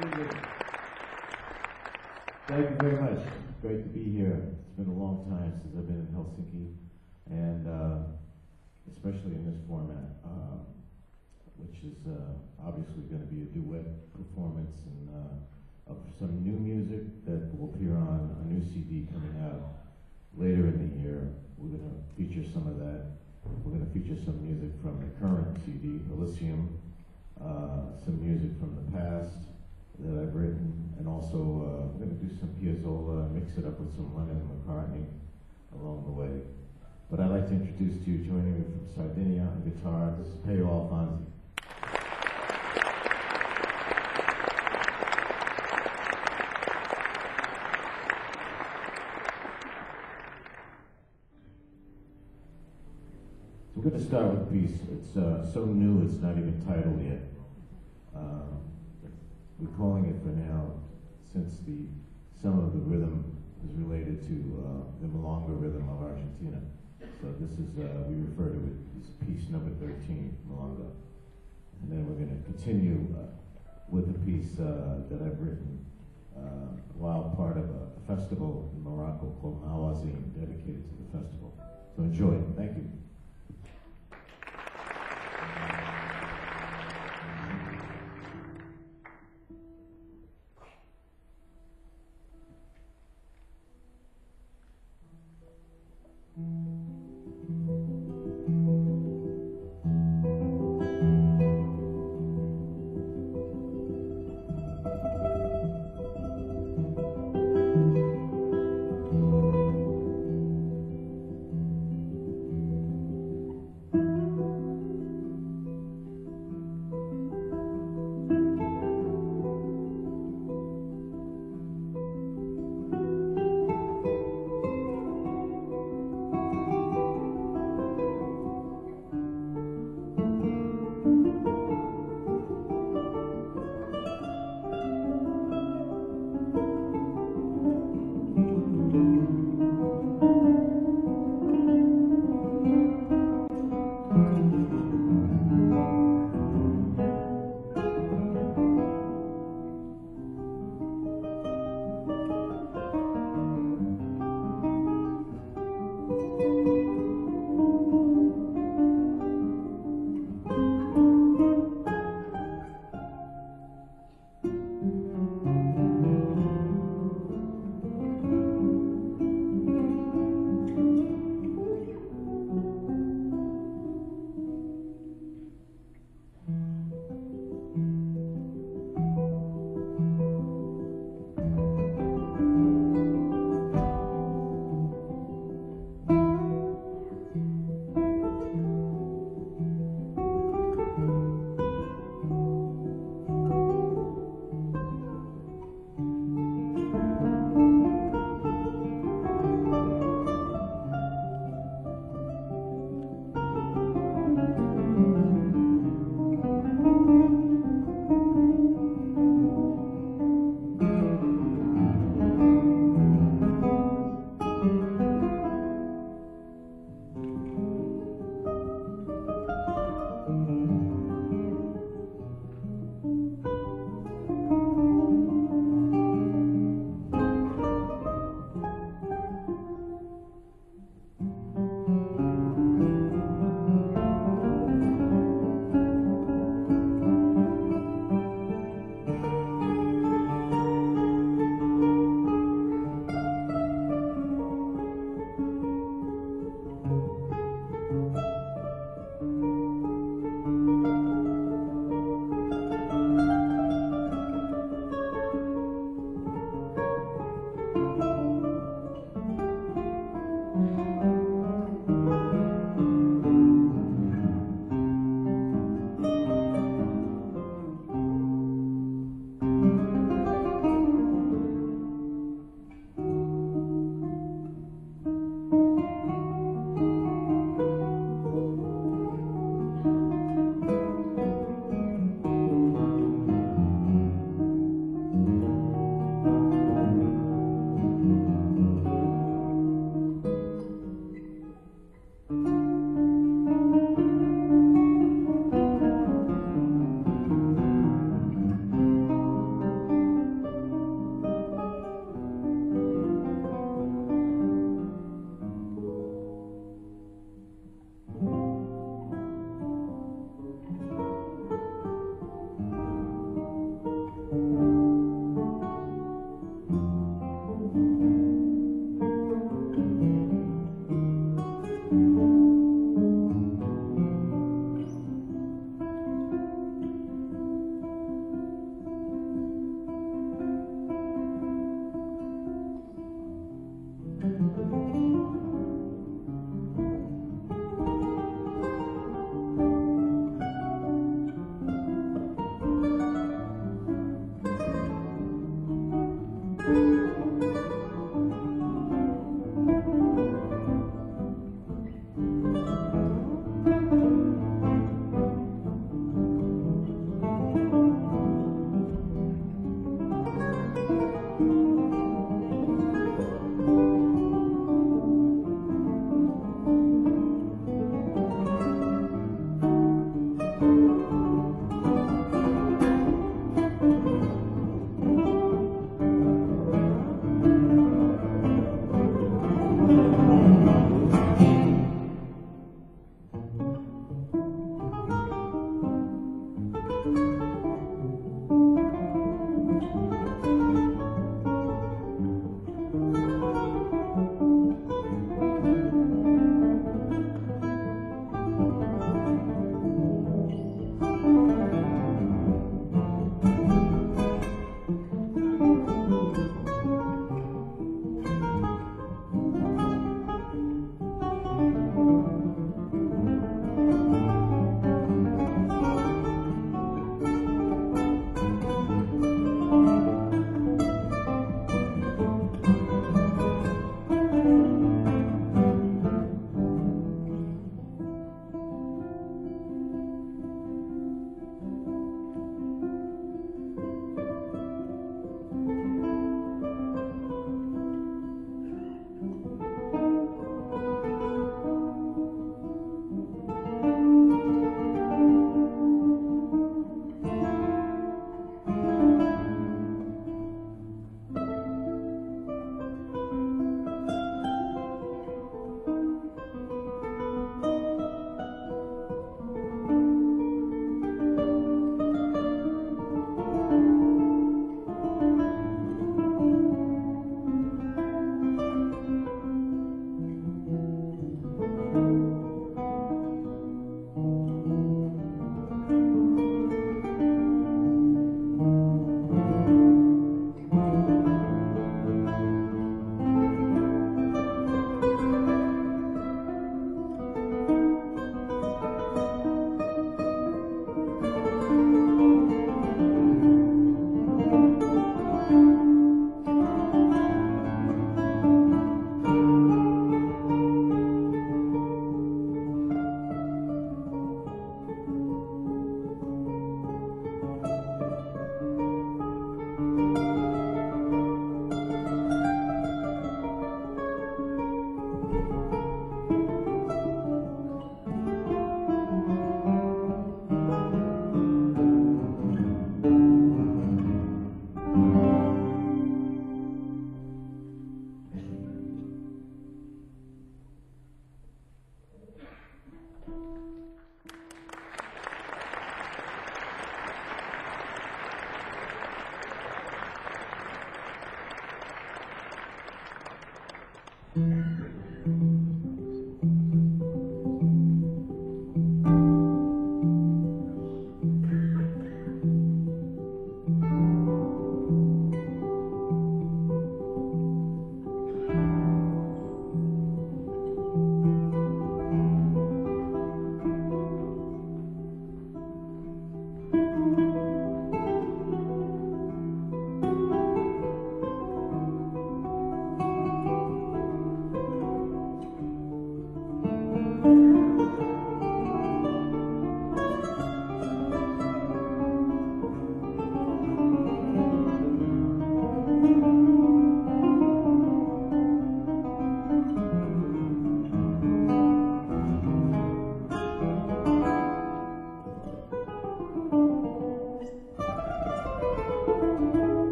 Thank you very much. Great to be here. It's been a long time since I've been in Helsinki, and especially in this format, which is obviously going to be a duet performance and of some new music that will appear on a new CD coming out later in the year. We're going to feature some of that. We're going to feature some music from the current CD, Elysium, some music from the past that I've written, and also I'm going to do some Piazzolla, mix it up with some Lennon and McCartney along the way. But I'd like to introduce to you, joining me from Sardinia on guitar, this is Peyo Alfonsi. We're going to start with a piece. It's so new it's not even titled yet. We're calling it for now, since some of the rhythm is related to the milonga rhythm of Argentina. So this is, we refer to it as piece number 13, milonga. And then we're going to continue with a piece that I've written while part of a festival in Morocco called Mawazin, dedicated to the festival. So enjoy. Thank you.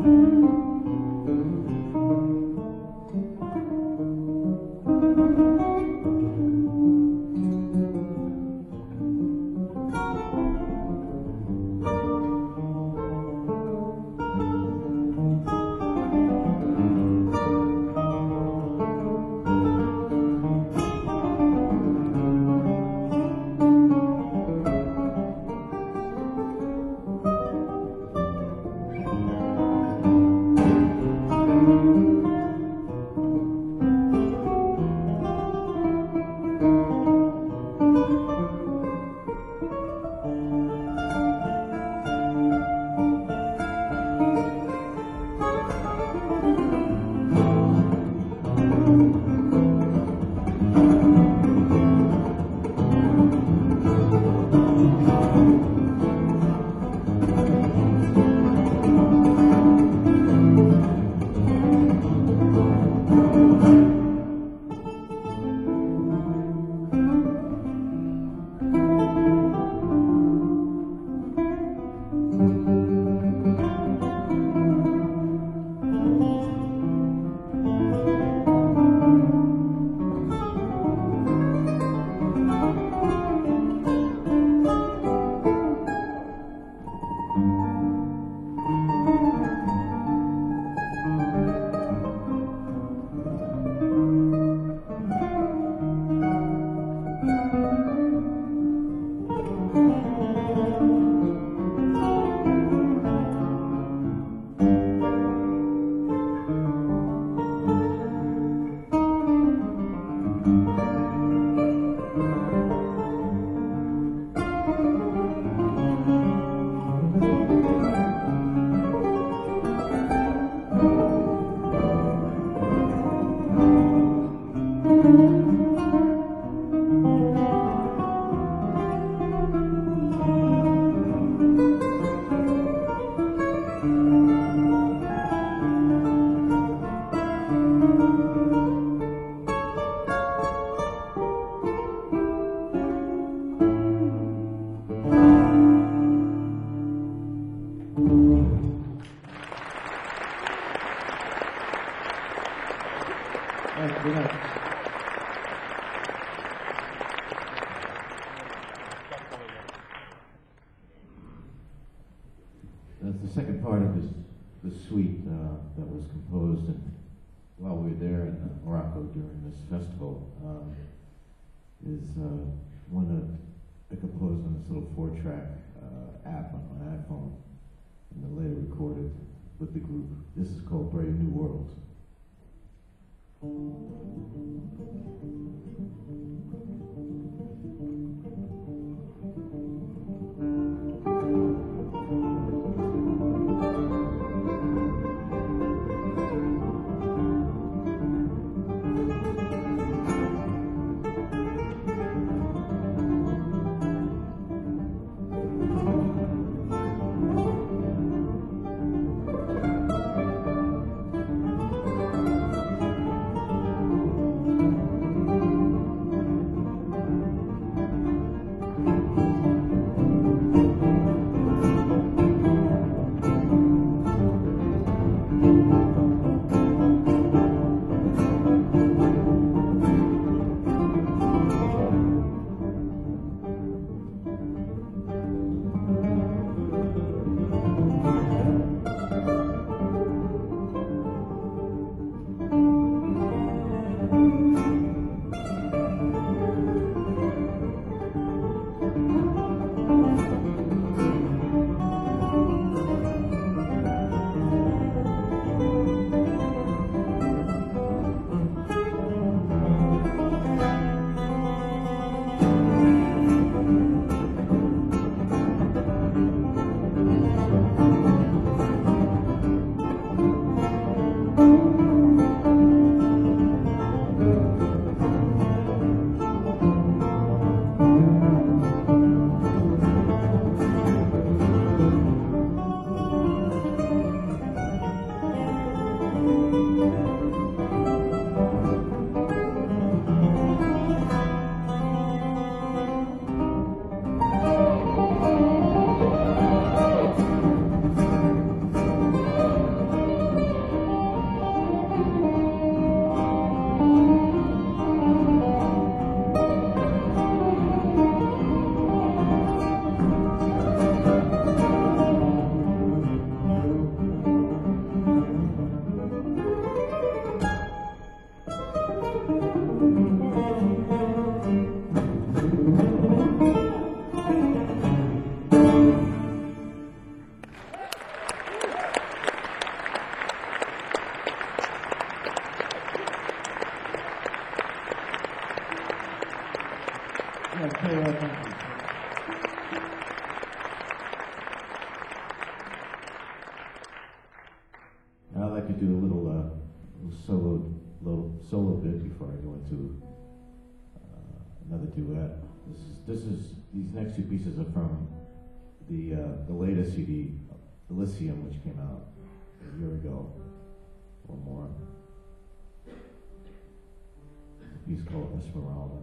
Good night. That's the second part of this suite that was composed while we were there in Morocco during this festival. Is one that I composed on this little 4-track app on my iPhone, and then later recorded with the group. This is called Brave New World. And I'd like to do a little solo bit before I go into another duet. These next two pieces are from the latest CD, Elysium, which came out a year ago or more. A piece called Esmeralda.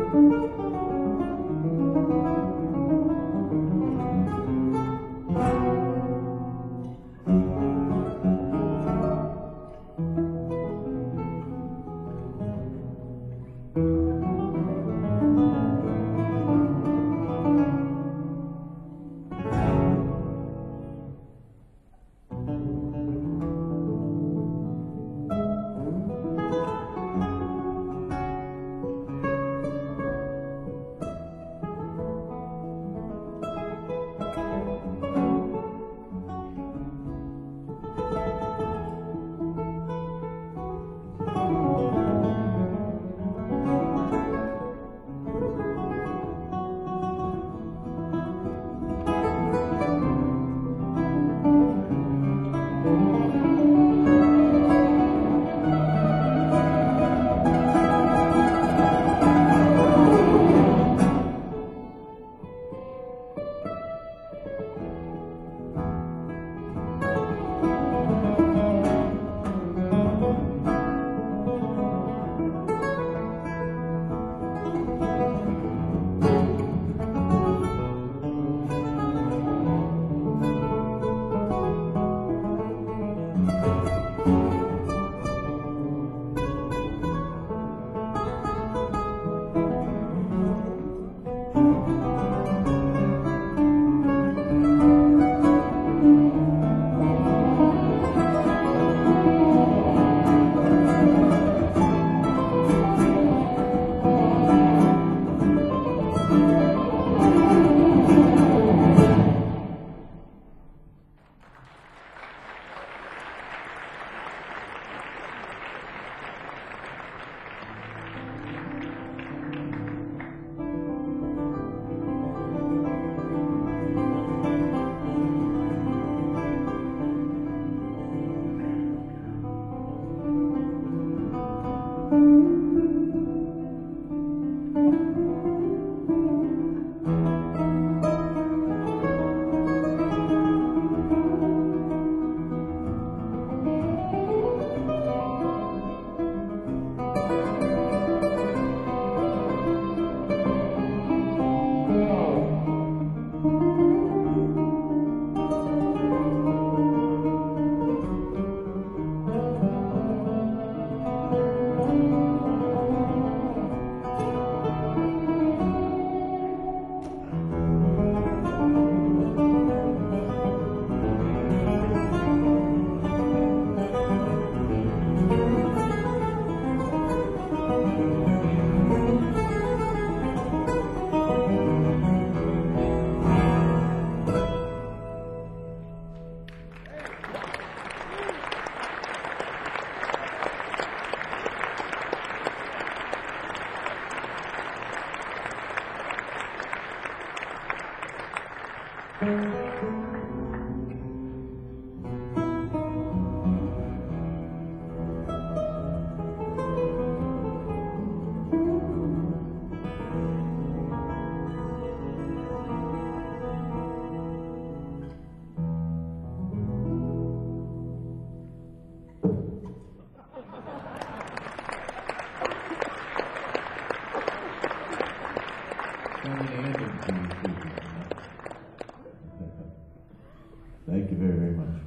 Thank you very, very much.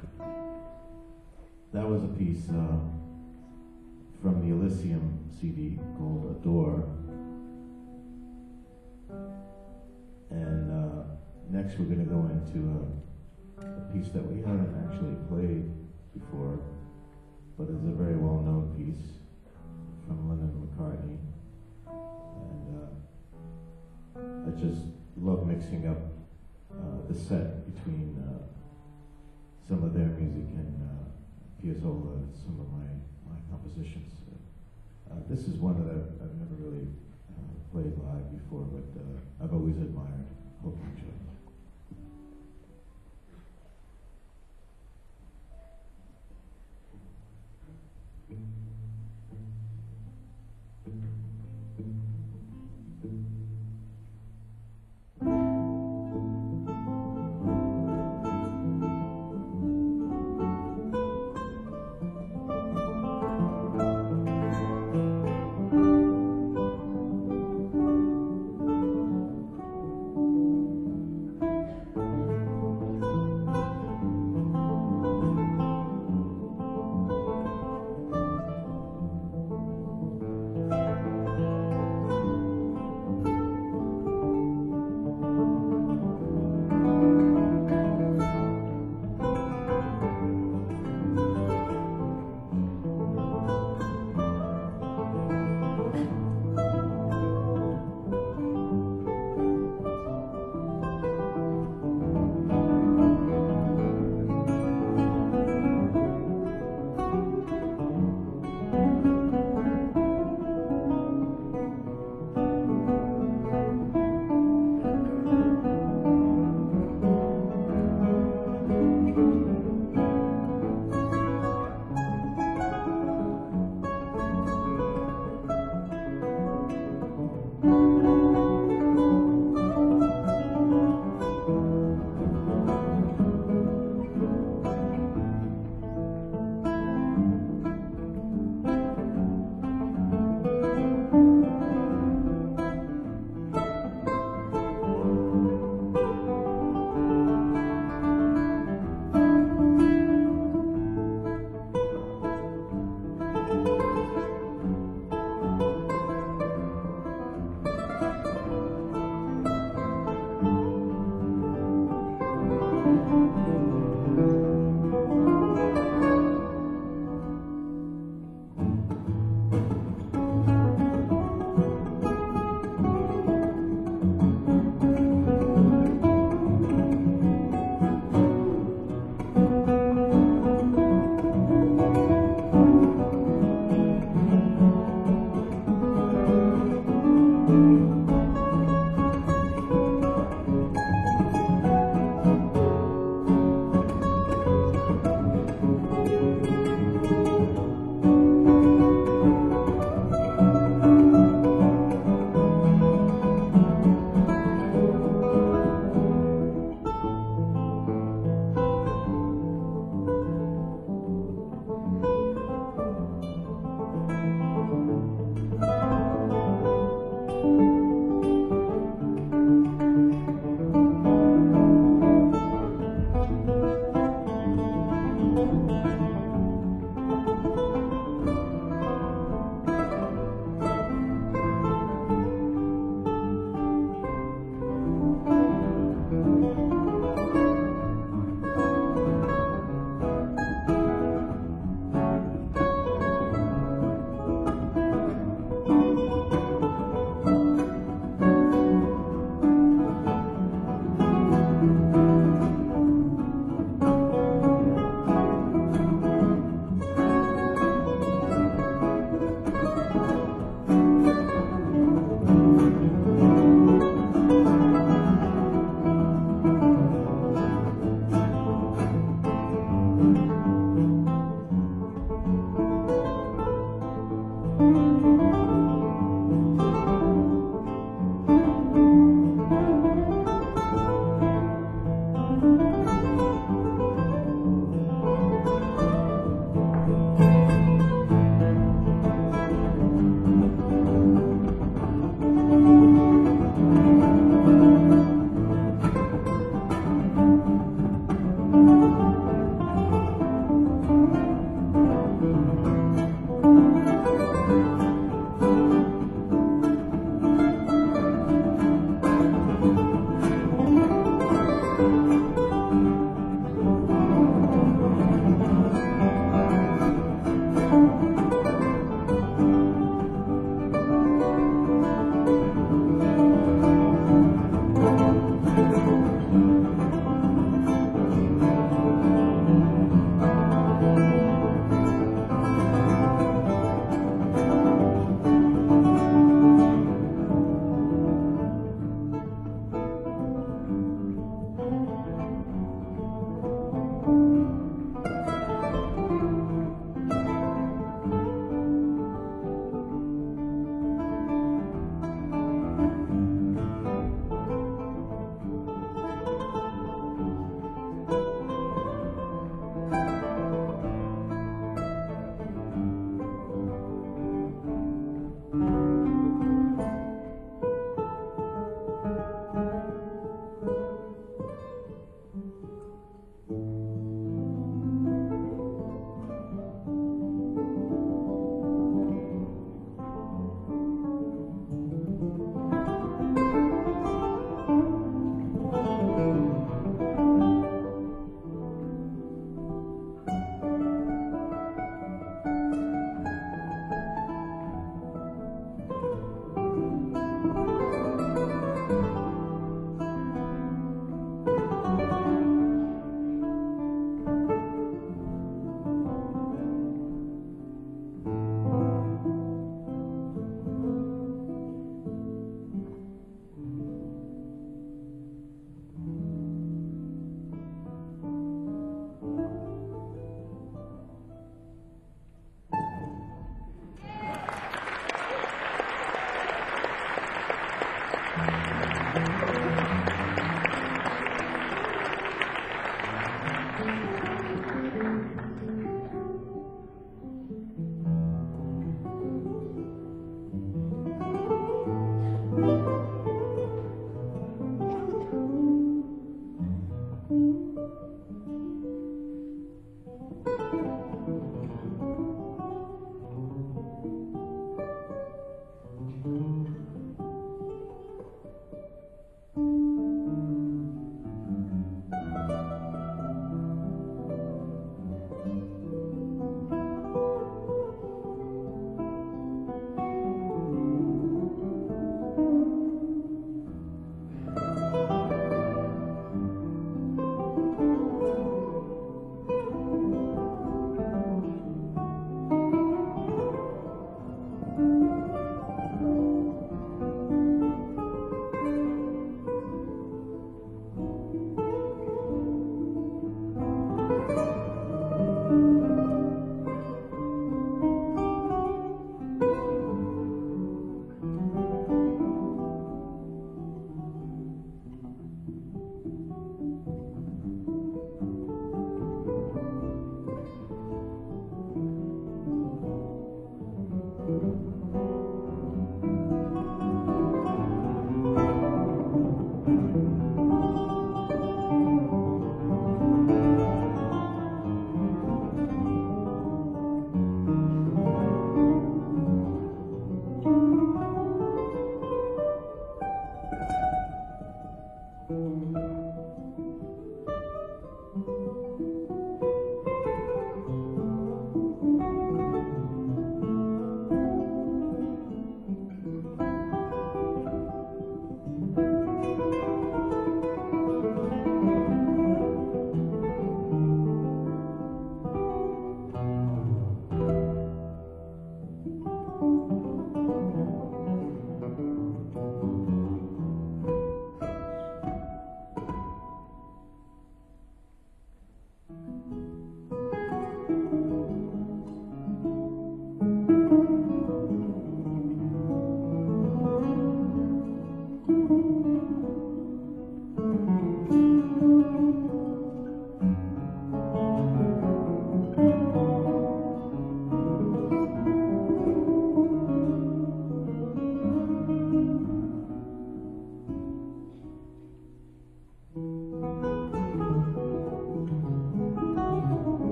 That was a piece from the Elysium CD called Adore. And next we're going to go into a piece that we haven't actually played before, but is a very well-known piece from Lennon and McCartney. And I just love mixing up the set between some of their music and Piazzolla and some of my compositions. This is one that I've never really played live before, but I've always admired. Hope you enjoy it.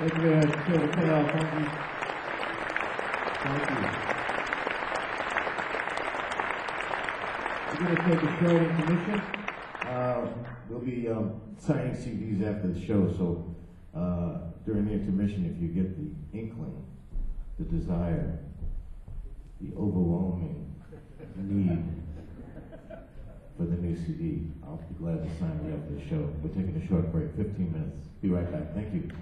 Thank you very much, Chair Patel. Thank you. Thank you. We're going to take a short intermission. We'll be signing CDs after the show, so during the intermission, if you get the inkling, the desire, the overwhelming need for the new CD, I'll be glad to sign it after the show. We're taking a short break, 15 minutes. Be right back. Thank you.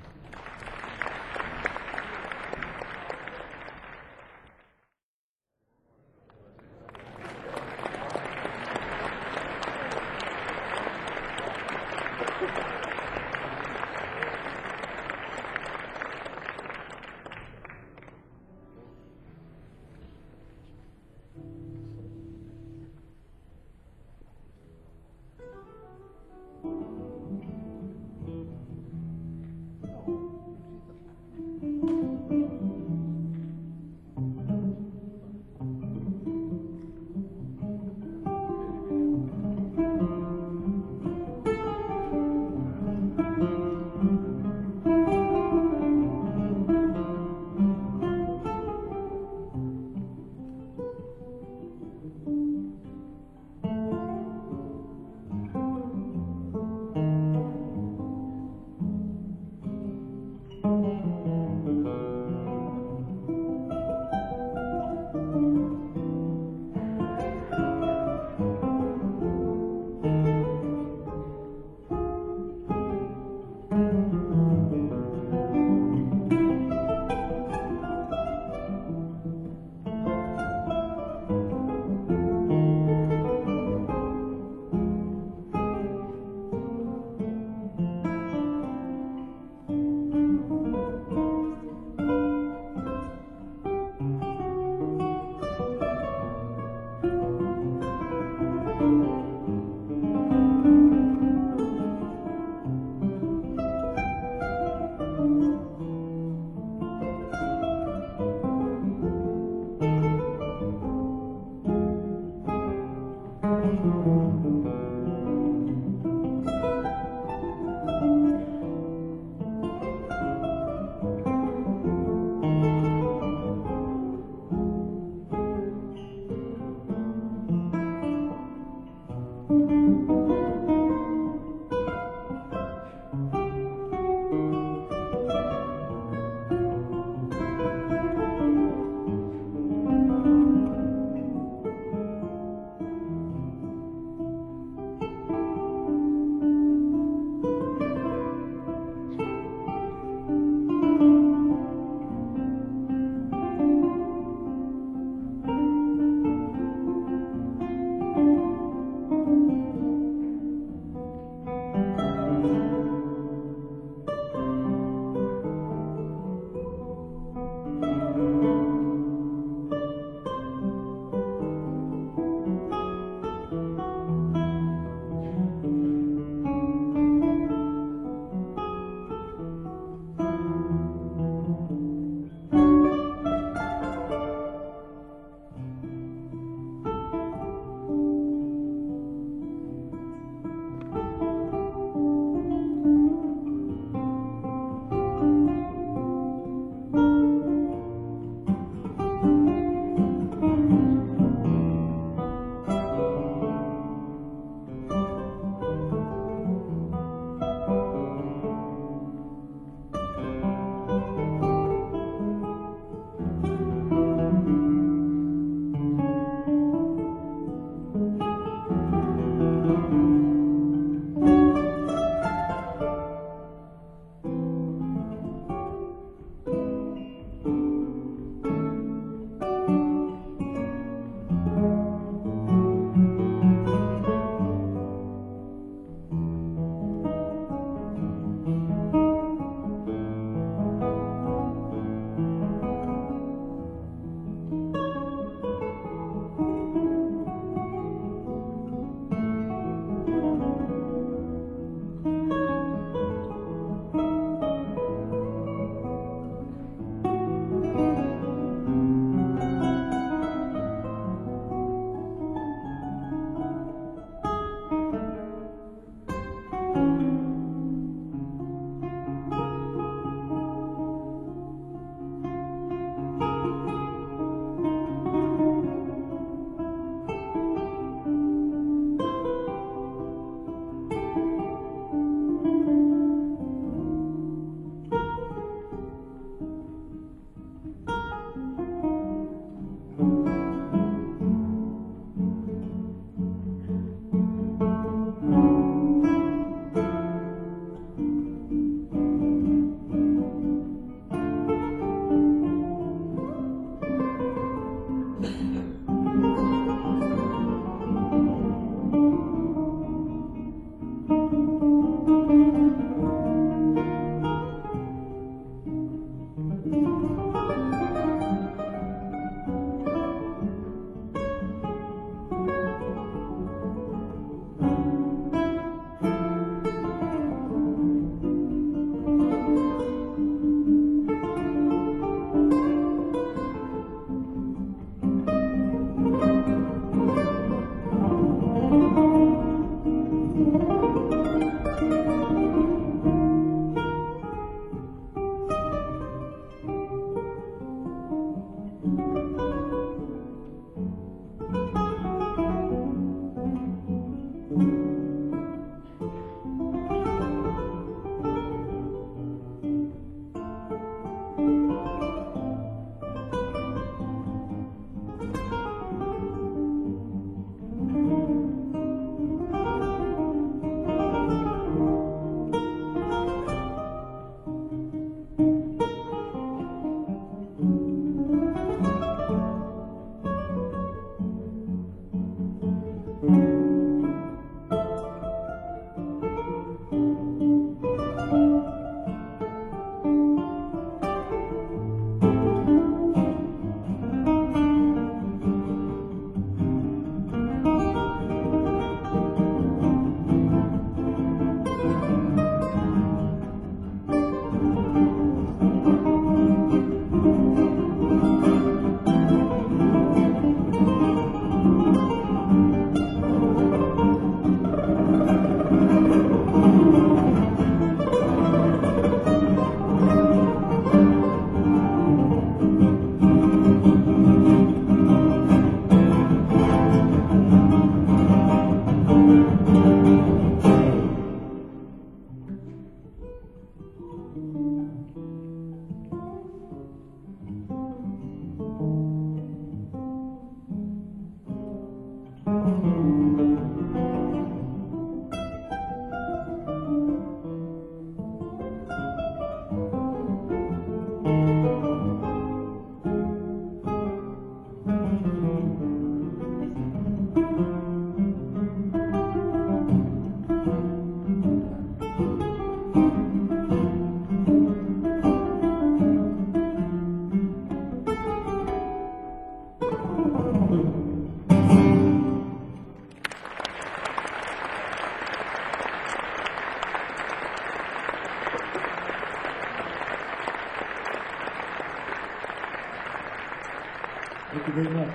you very much.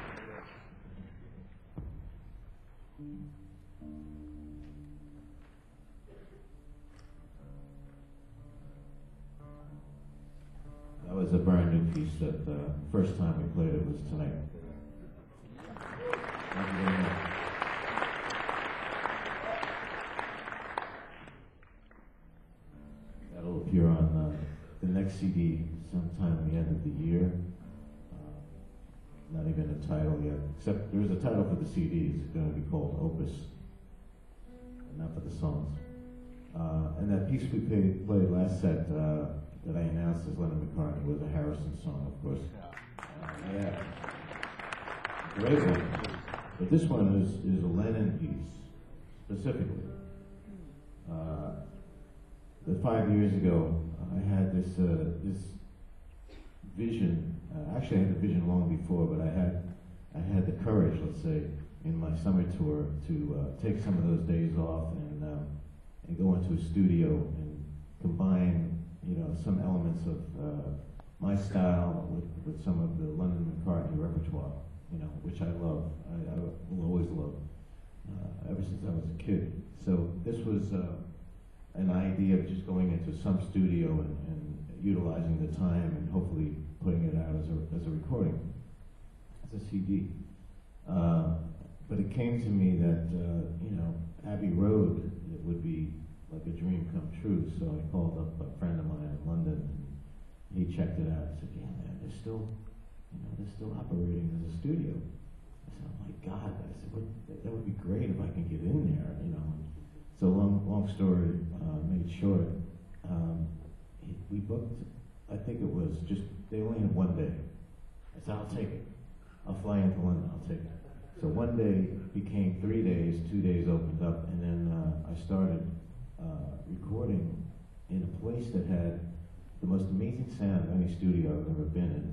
That was a brand new piece that the first time we played it was tonight. Thank you very much. That'll appear on the next CD sometime at the end of the year. Not even a title yet, except there is a title for the CD. It's going to be called Opus, and not for the songs. And that piece we played last set that I announced as Lennon McCartney was a Harrison song, of course. Yeah, great one. But this one is a Lennon piece, specifically. That 5 years ago, I had this vision. Actually, I had the vision long before, but I had the courage, let's say, in my summer tour to take some of those days off and go into a studio and combine, some elements of my style with some of the Lennon McCartney repertoire, which I love. I will always love ever since I was a kid. So this was an idea of just going into some studio and utilizing the time and hopefully putting it out as a recording, as a CD. But it came to me that, Abbey Road, it would be like a dream come true. So I called up a friend of mine in London, and he checked it out and said, yeah, man, they're still operating as a studio. I said, oh my God. I said, that would be great if I can get in there, So long story made short, we booked, I think it was just, they only had 1 day. I said, I'll take it. I'll fly into London, I'll take it. So 1 day became 3 days, 2 days opened up, and then I started recording in a place that had the most amazing sound of any studio I've ever been in.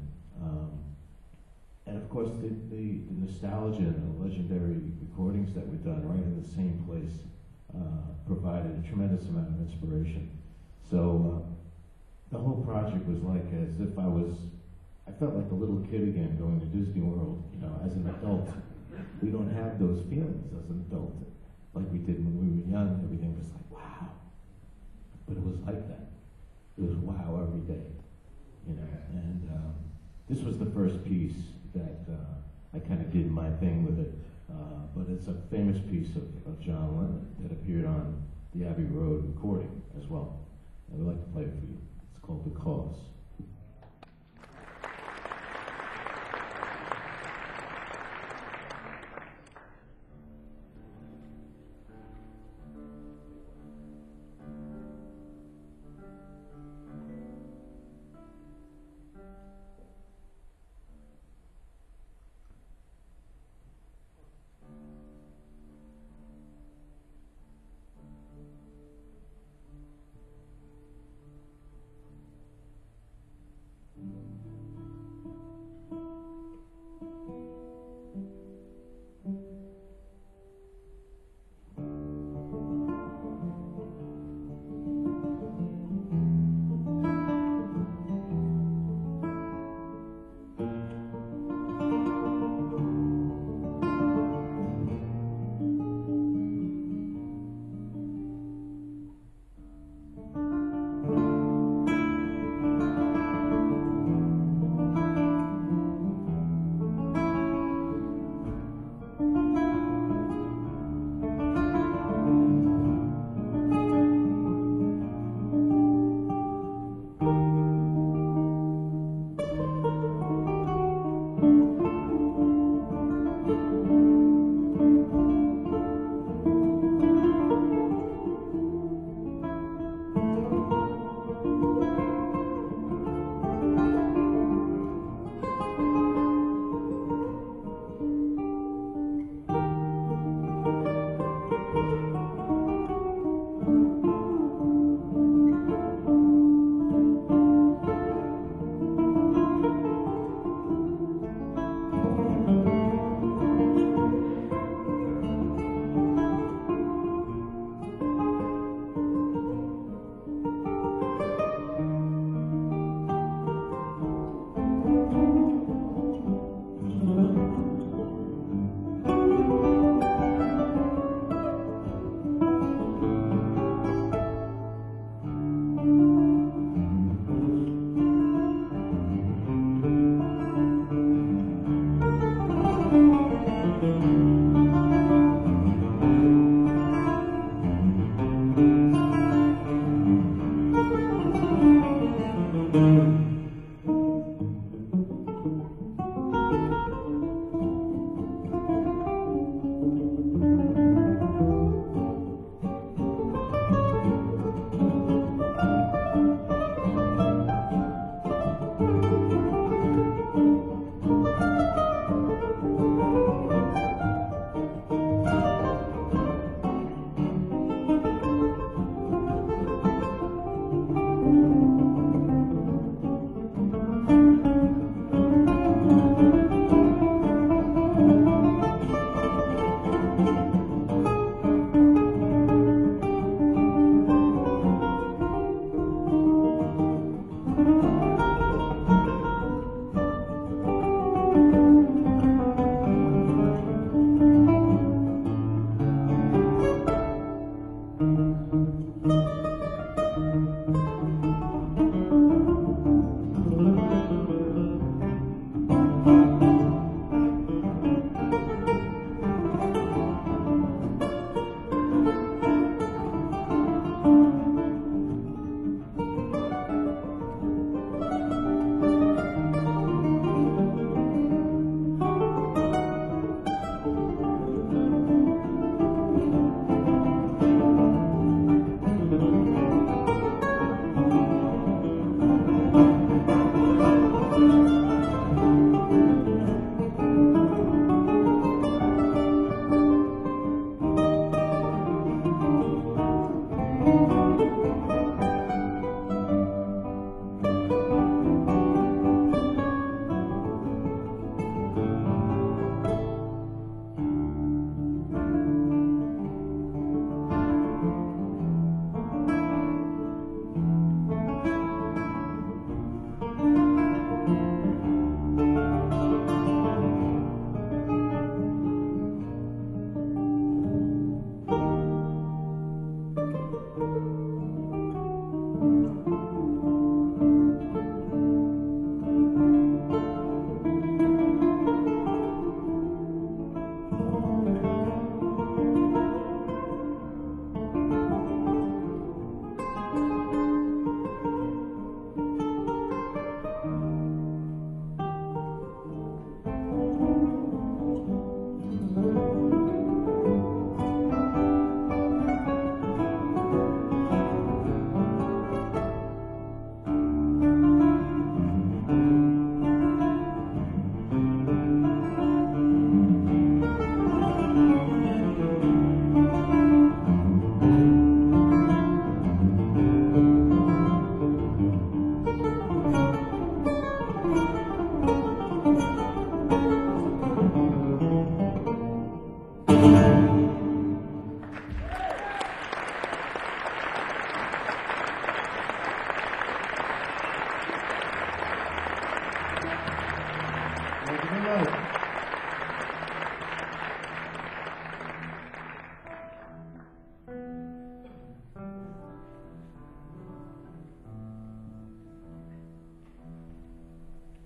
And of course, the nostalgia and the legendary recordings that were done right in the same place provided a tremendous amount of inspiration. So the whole project was like as if I felt like a little kid again going to Disney World, as an adult. We don't have those feelings as an adult like we did when we were young. Everything was like, wow. But it was like that. It was wow every day, And this was the first piece that I kind of did my thing with it. But it's a famous piece of John Lennon that appeared on the Abbey Road recording as well. I would like to play it for you. It's called The Cause.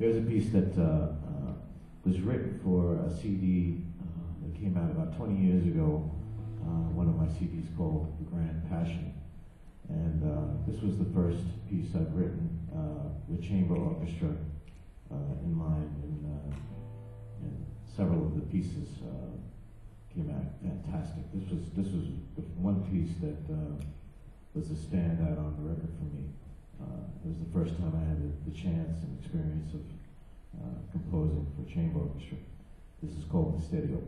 There's a piece that was written for a CD that came out about 20 years ago, one of my CDs called The Grand Passion. And this was the first piece I've written with chamber orchestra in mind, and several of the pieces came out fantastic. This was the one piece that was a standout on the record for me. It was the first time I had the chance and experience of composing for chamber orchestra. This is called Misterio.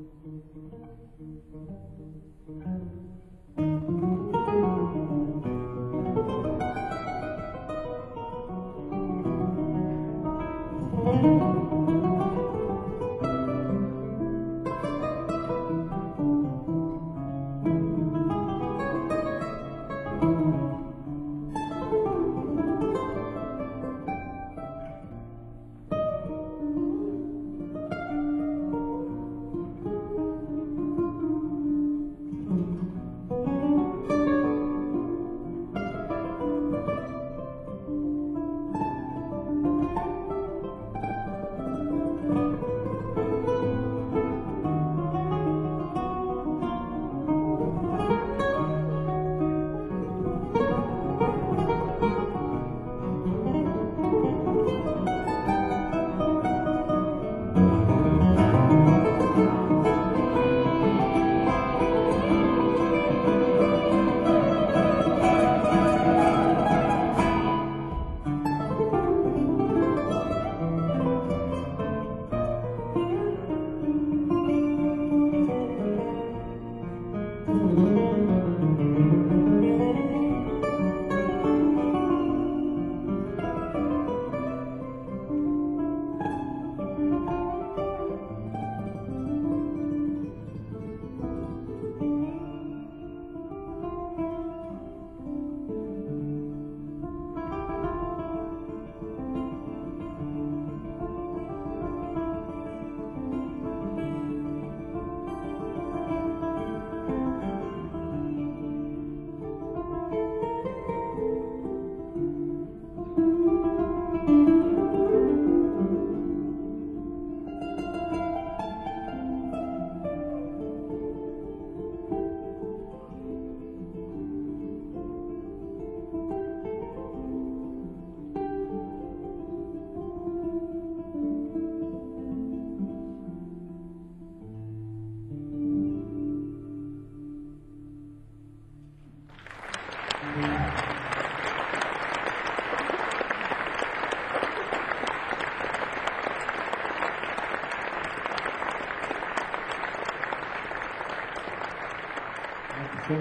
So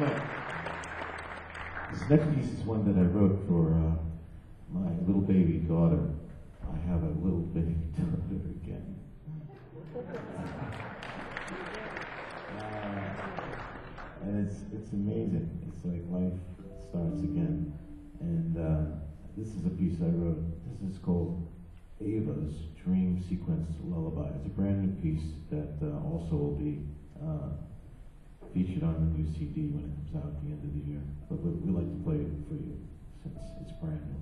this next piece is one that I wrote for my little baby daughter. I have a little baby daughter again. And it's amazing. It's like life starts again. And this is a piece I wrote. This is called Ava's Dream Sequence Lullaby. It's a brand new piece that also will be featured on the new CD when it comes out at the end of the year. But we like to play it for you since it's brand new.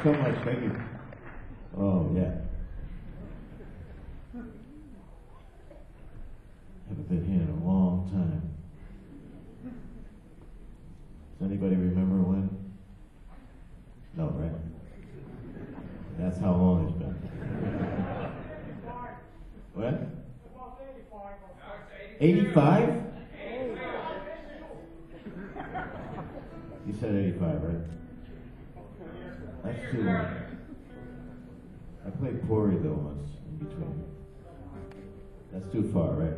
so much. Thank you. Oh, yeah. Haven't been here in a long time. Does anybody remember when? No, right? That's how long it's been. What? 85? You said 85, right? That's too long. I played Pori though once in between. That's too far, right?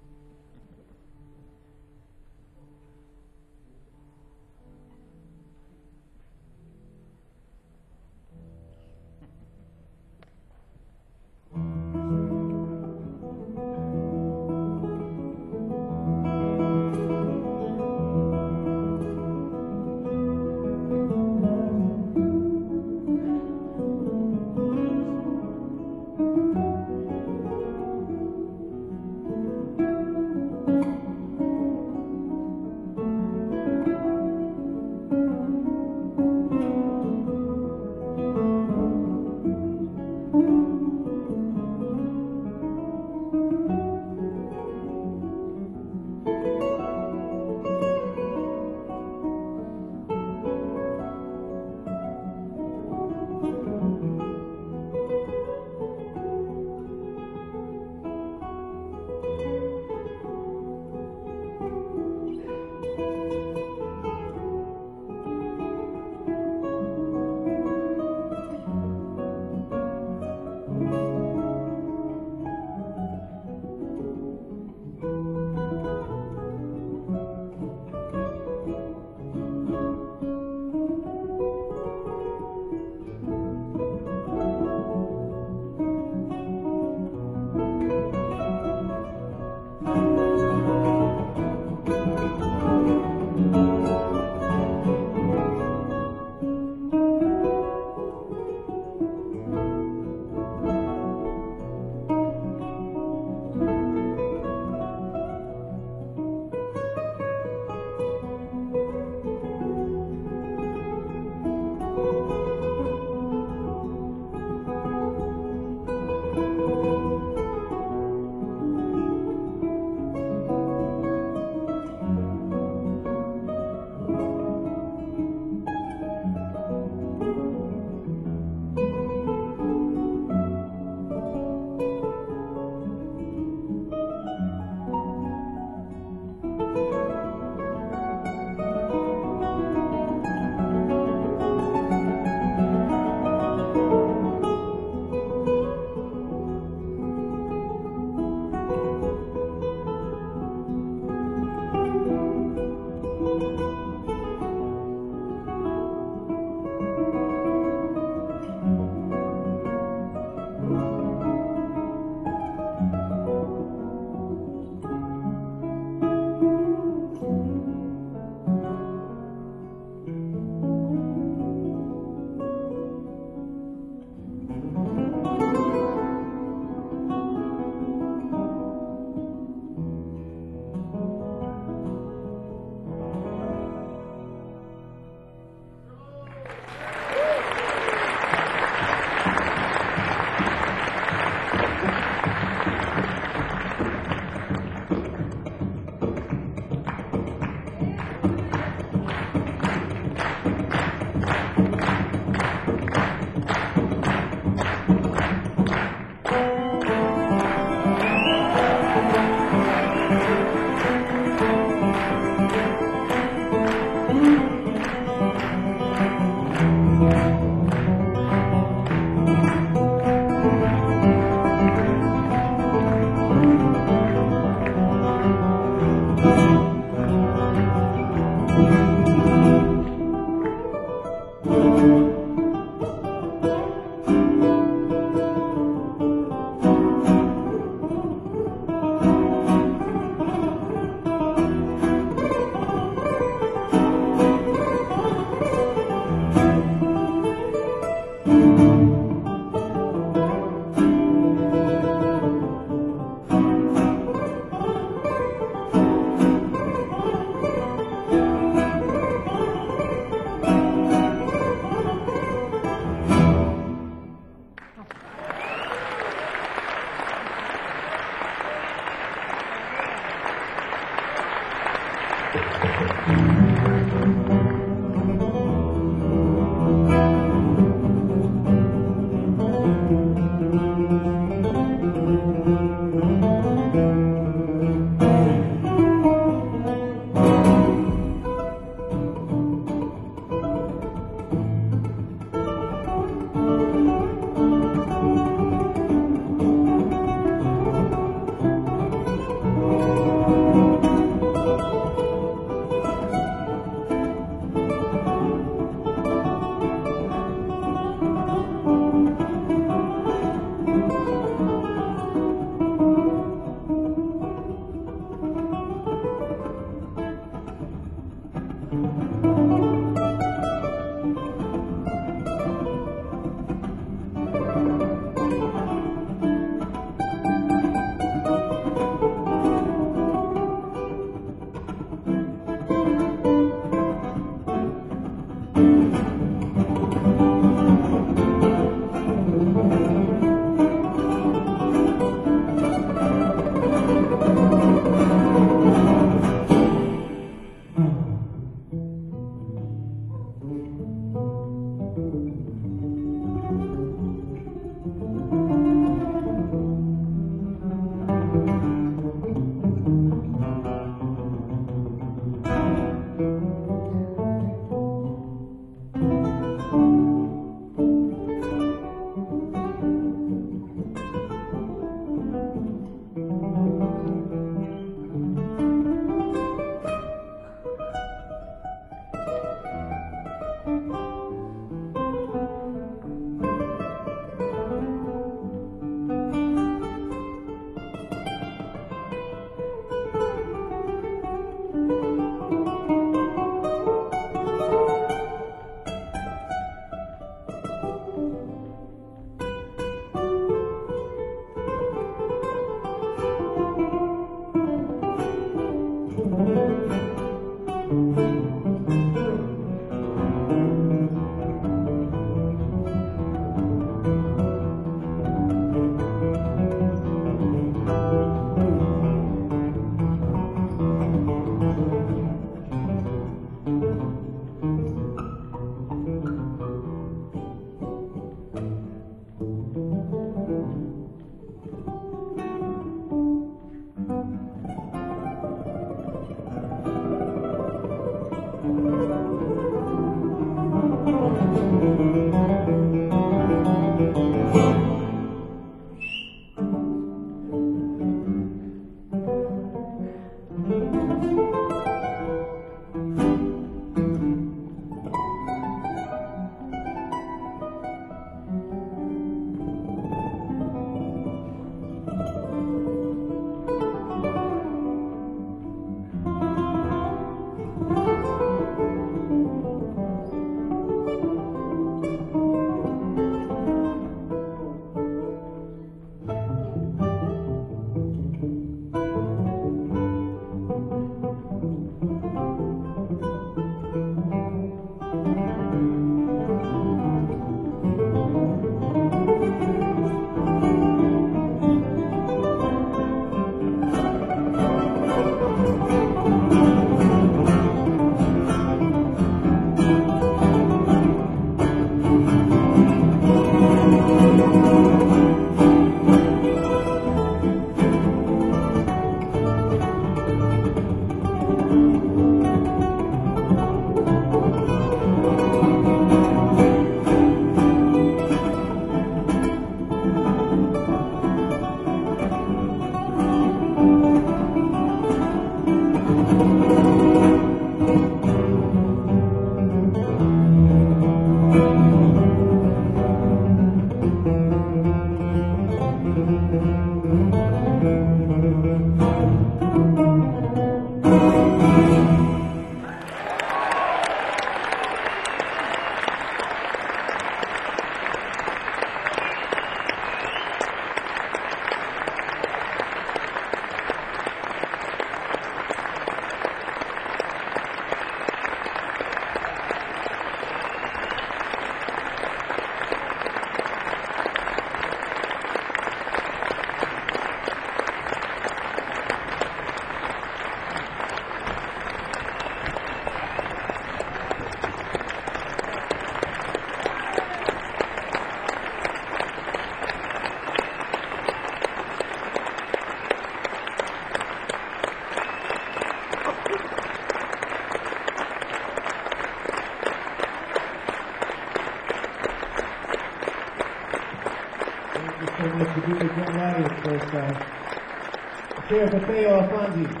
do the John Larry first time. Cheer for Theo Alfonsi.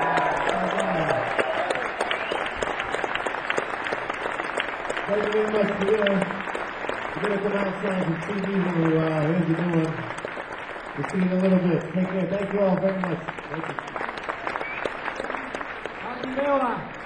Thank you very much. We're gonna come outside and see you who here's the new one. We'll see you in a little bit. Take care. Thank you all very much. Thank you.